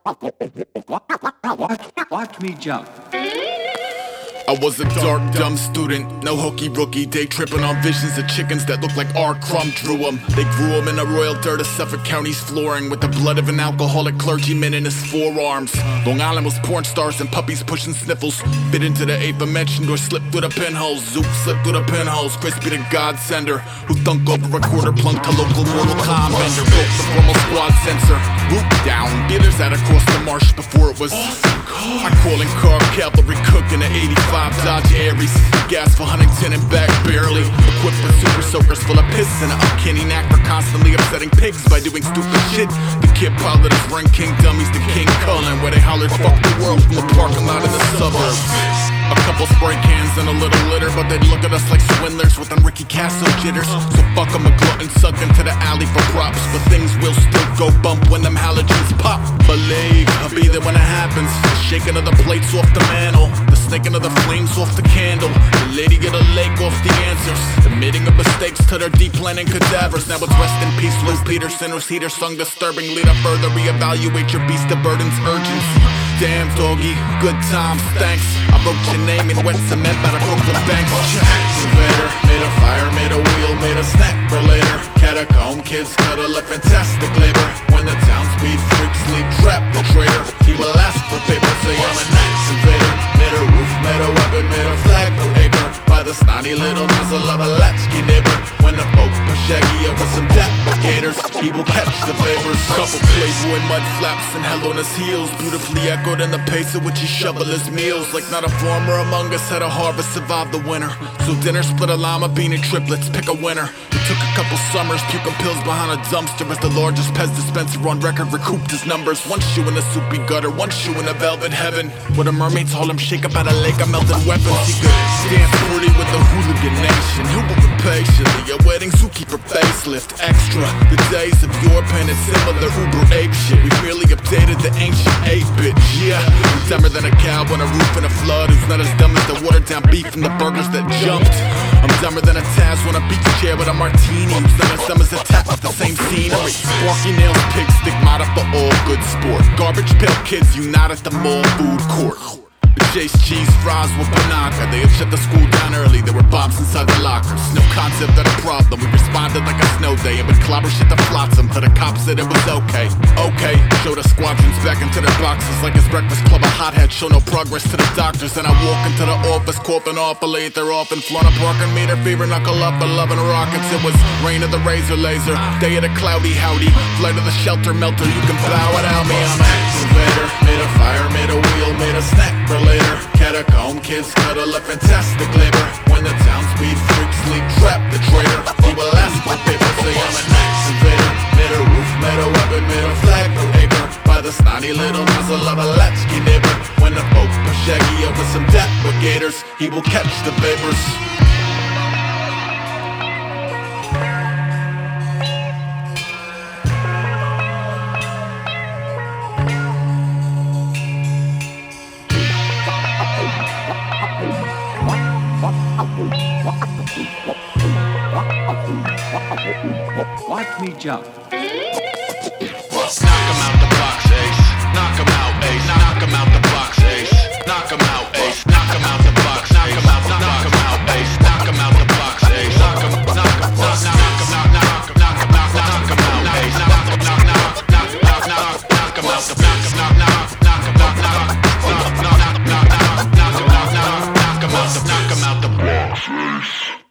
Watch me jump. I was a dark, dumb student, no hooky rookie, day tripping on visions of chickens that look like R. Crumb drew them. They grew them in the royal dirt of Suffolk County's flooring, with the blood of an alcoholic clergyman in his forearms. Long Island was porn stars and puppies pushing sniffles, bit into the aforementioned or slipped through the pinholes. Zoop slipped through the pinholes, crispy the godsender, who thunk over a quarter plunk to local Mortal Kombat vendor, broke the formal squad sensor. Whoop down, dealers out across the marsh before it was I call in car cavalry cooking at 85 Dodge Aries, gas for Huntington and back barely, equipped with super soakers full of piss and an uncanny knack for constantly upsetting pigs by doing stupid shit. The kid pilot is Ren King dummies to King Cullen, where they hollered fuck the world from the parking lot in the suburbs. A couple spray cans and a little litter, but they'd look at us like swindlers with them Ricky Castle jitters. So fuck 'em, a glutton suck into the alley for props, but things will still go bump when them halogens pop. Believe I'll be there when it happens. The shaking of the plates off the mantle, the snaking of the flames off the candle. The lady get a lake off the answers, admitting of mistakes to their deep planning cadavers. Now it's rest in peace, Lou Peterson, whose heater sung disturbingly to further reevaluate your beast of burden's urgency. Damn doggy, good times, thanks. I wrote your name in wet cement by the Brooklyn banks. Excavator, made a fire, made a wheel, made a snack for later. Catacomb kids cuddle a fantastic labor. When the townspeed freaks sleep trapped the traitor, he will ask for paper, say I'm an excavator. Made a roof, made a weapon, made a flag per acre. By the snotty little muzzle of a latchkey neighbor. When the folk push Shaggy over some depregators, he will catch the favors. Couple playboy mud flaps and hell on his heels, beautifully echoed in the pace at which he shovel his meals. Like not a farmer among us had a harvest survive the winter, so dinner split a lima bean and triplets, pick a winner. It took a couple summers, puking pills behind a dumpster as the largest Pez dispenser on record recouped his numbers. One shoe in a soupy gutter, one shoe in a velvet heaven, where the mermaids haul him shake up out a lake of melted weapons. He could dance pretty with the hooligan nation, who will patiently a wedding zookeeper facelift extra. The days of your pen and similar Uber ape shit, we merely updated the ancient 8-bit. Yeah, I'm dumber than a cow on a roof in a flood, who's not as dumb as the watered down beef from the burgers that jumped. I'm dumber than a Taz on a beach chair with a martini, who's not as dumb as a tap with the same scenery. Sparky nails, pig stigmata for all good sport. Garbage pail kids unite at the mall food court. Chase cheese fries with Panaka. They had shut the school down early, there were bombs inside the lockers. No concept of the problem, we responded like a snow day and would clobber shit to flotsam till the cops said it was okay. Okay, show the squadrons back into their boxes like his breakfast club. A hothead show no progress to the doctors, and I walk into the office coughing awfully. They're off in Florida parking meter, fever knuckle up, 11 rockets. It was rain of the razor laser, day of the cloudy howdy, flight of the shelter melter. You can bow without me, I'm an excavator. Made a fire, made a wheel, made a snack for later. Catacomb kids cuddle a fantastic labor. When the townspeed freaks sleep trapped the traitor, he will ask for paper, say I'm an excavator. Made a roof, made a weapon, made a flag per acre. By the snotty little muzzle of a latchkey neighbor. When the folk push Shaggy over some depregators, he will catch the vapors. Watch me jump. Knock him out the box, ace. Knock him out, ace. Knock him out the box, ace. Knock him out, ace. Knock him out the box, knock him out, knock him out, ace. Knock him out the box, ace. Knock him, knock him, knock him, knock him, knock him, knock him, knock him out, ace. Knock him, knock him out the knock him out, knock him, knock him, knock him, knock him out the box, ace.